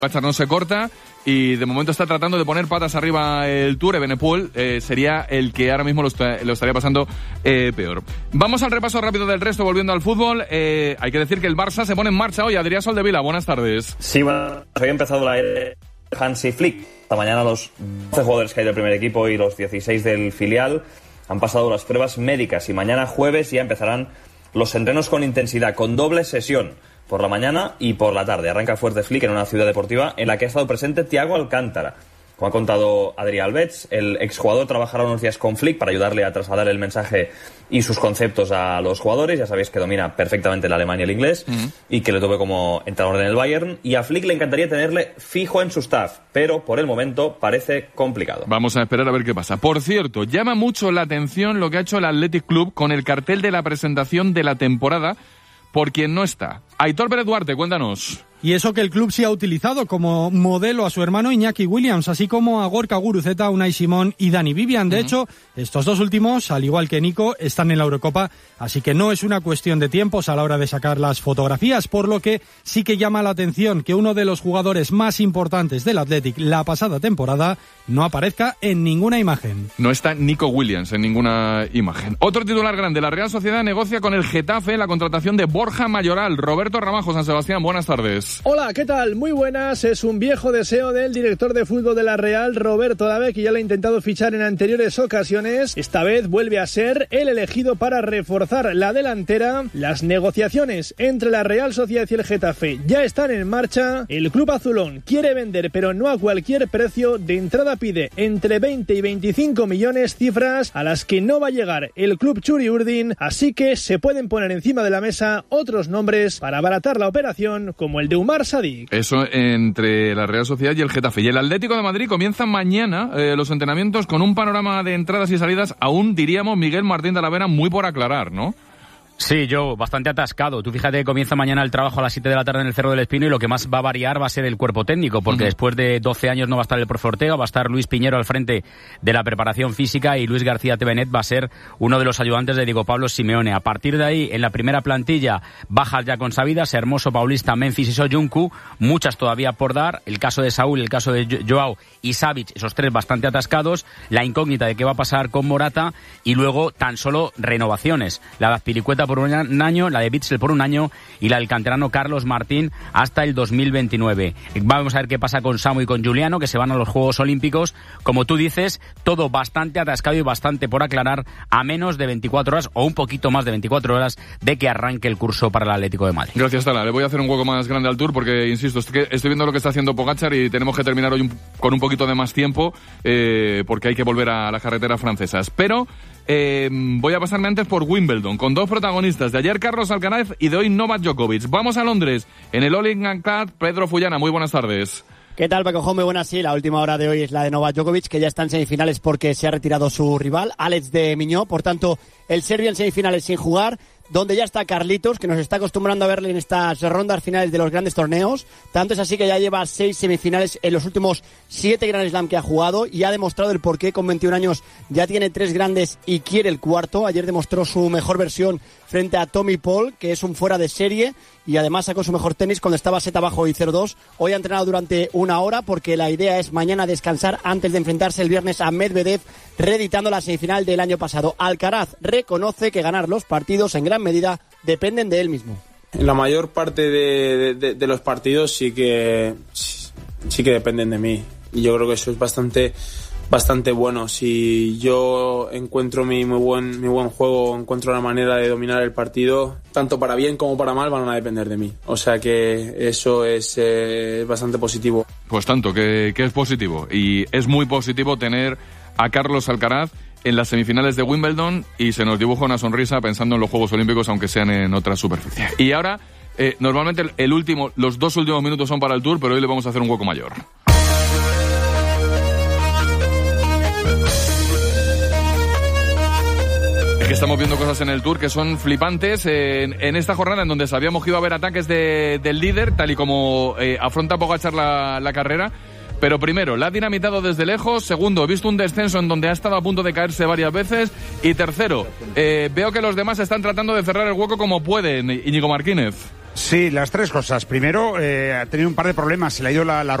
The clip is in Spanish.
Pogačar no se corta y de momento está tratando de poner patas arriba el Tour. Evenepoel sería el que ahora mismo lo estaría pasando peor. Vamos al repaso rápido del resto, volviendo al fútbol. Hay que decir que el Barça se pone en marcha hoy. Adrián Soldevila, buenas tardes. Sí, bueno, hoy ha empezado la era Hansi Flick. Esta mañana los 12 jugadores que hay del primer equipo y los 16 del filial han pasado las pruebas médicas y mañana jueves ya empezarán los entrenos con intensidad, con doble sesión. Por la mañana y por la tarde. Arranca fuerte Flick en una ciudad deportiva en la que ha estado presente Thiago Alcántara. Como ha contado Adrià Alberts, el exjugador trabajará unos días con Flick para ayudarle a trasladar el mensaje y sus conceptos a los jugadores. Ya sabéis que domina perfectamente el alemán y el inglés y que le tuve como entrenador en el Bayern. Y a Flick le encantaría tenerle fijo en su staff, pero por el momento parece complicado. Vamos a esperar a ver qué pasa. Por cierto, llama mucho la atención lo que ha hecho el Athletic Club con el cartel de la presentación de la temporada por quien no está. Aitor Pérez Duarte, cuéntanos. Y eso que el club sí ha utilizado como modelo a su hermano Iñaki Williams, así como a Gorka Guruceta, Unai Simón y Dani Vivian. De hecho, estos dos últimos, al igual que Nico, están en la Eurocopa, así que no es una cuestión de tiempos a la hora de sacar las fotografías, por lo que sí que llama la atención que uno de los jugadores más importantes del Athletic la pasada temporada no aparezca en ninguna imagen. No está Nico Williams en ninguna imagen. Otro titular grande, la Real Sociedad negocia con el Getafe la contratación de Borja Mayoral. Roberto Ramajo, San Sebastián, buenas tardes. Hola, ¿qué tal? Muy buenas. Es un viejo deseo del director de fútbol de la Real, Roberto Dave, que ya lo ha intentado fichar en anteriores ocasiones. Esta vez vuelve a ser el elegido para reforzar la delantera. Las negociaciones entre la Real Sociedad y el Getafe ya están en marcha. El club azulón quiere vender, pero no a cualquier precio. De entrada pide entre 20 y 25 millones, cifras a las que no va a llegar el club Txuri Urdin, así que se pueden poner encima de la mesa otros nombres para abaratar la operación, como el de Umar Sadik. Eso entre la Real Sociedad y el Getafe. Y el Atlético de Madrid comienza mañana los entrenamientos con un panorama de entradas y salidas aún, diríamos, Miguel Martín de la Vera, muy por aclarar, ¿no? Sí, yo, bastante atascado. Tú fíjate que comienza mañana el trabajo a las 7 de la tarde en el Cerro del Espino y lo que más va a variar va a ser el cuerpo técnico, porque después de 12 años no va a estar el profe Ortega, va a estar Luis Piñero al frente de la preparación física y Luis García Tevenet va a ser uno de los ayudantes de Diego Pablo Simeone. A partir de ahí, en la primera plantilla, bajas ya consabidas, Hermoso, Paulista, Memphis y Soyuncu, muchas todavía por dar, el caso de Saúl, el caso de Joao y Savic, esos tres bastante atascados, la incógnita de qué va a pasar con Morata y luego tan solo renovaciones, la de Azpilicueta por un año, la de Bitzel por un año y la del canterano Carlos Martín hasta el 2029. Vamos a ver qué pasa con Samu y con Juliano, que se van a los Juegos Olímpicos. Como tú dices, todo bastante atascado y bastante por aclarar a menos de 24 horas o un poquito más de 24 horas de que arranque el curso para el Atlético de Madrid. Gracias, Tala. Le voy a hacer un hueco más grande al Tour porque, insisto, estoy viendo lo que está haciendo Pogačar y tenemos que terminar hoy con un poquito de más tiempo porque hay que volver a las carreteras francesas. Pero voy a pasarme antes por Wimbledon, con dos protagonistas. De ayer Carlos Alcaraz y de hoy Novak Djokovic. Vamos a Londres, en el All England Club. Pedro Fullana, muy buenas tardes. ¿Qué tal, Paco? Muy buenas, sí. La última hora de hoy es la de Novak Djokovic, que ya está en semifinales porque se ha retirado su rival, Alex de Miñó. Por tanto, el serbio en semifinales sin jugar, donde ya está Carlitos, que nos está acostumbrando a verle en estas rondas finales de los grandes torneos. Tanto es así que ya lleva 6 semifinales en los últimos 7 Grand Slam que ha jugado y ha demostrado el porqué. Con 21 años ya tiene 3 grandes y quiere el cuarto. Ayer demostró su mejor versión frente a Tommy Paul, que es un fuera de serie, y además sacó su mejor tenis cuando estaba set abajo y 0-2. Hoy ha entrenado durante una hora porque la idea es mañana descansar antes de enfrentarse el viernes a Medvedev, reeditando la semifinal del año pasado. Alcaraz reconoce que ganar los partidos en gran medida dependen de él mismo. En la mayor parte de los partidos sí que dependen de mí, y yo creo que eso es bastante bueno. Si yo encuentro mi muy buen juego, encuentro la manera de dominar el partido, tanto para bien como para mal van a depender de mí. O sea que eso es bastante positivo. Pues tanto que es positivo, y es muy positivo tener a Carlos Alcaraz en las semifinales de Wimbledon y se nos dibuja una sonrisa pensando en los Juegos Olímpicos, aunque sean en otra superficie. Y ahora, normalmente los 2 últimos minutos son para el Tour, pero hoy le vamos a hacer un hueco mayor. Es que estamos viendo cosas en el Tour que son flipantes en esta jornada en donde sabíamos que iba a haber ataques del líder, tal y como afronta Pogačar la carrera. Pero primero, la ha dinamitado desde lejos. Segundo, he visto un descenso en donde ha estado a punto de caerse varias veces. Y tercero, veo que los demás están tratando de cerrar el hueco como pueden. Íñigo Martínez. Sí, las tres cosas. Primero, ha tenido un par de problemas, se le ha ido la